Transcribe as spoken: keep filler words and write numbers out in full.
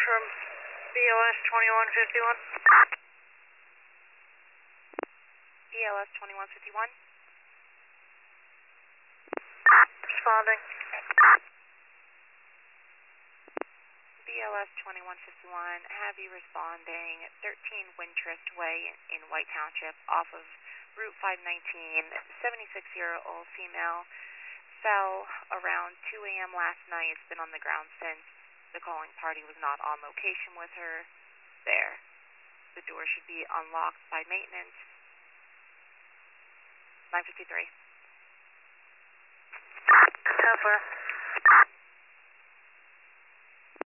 from B L S twenty-one fifty-one. B L S twenty-one fifty-one. Responding. B L S twenty-one fifty-one, have you responding thirteen Wintrust Way in White Township off of Route five nineteen, seventy-six-year-old female, fell around two A M last night. It's been on the ground since. The calling party was not on location with her. There. The door should be unlocked by maintenance. nine fifty-three. ten four.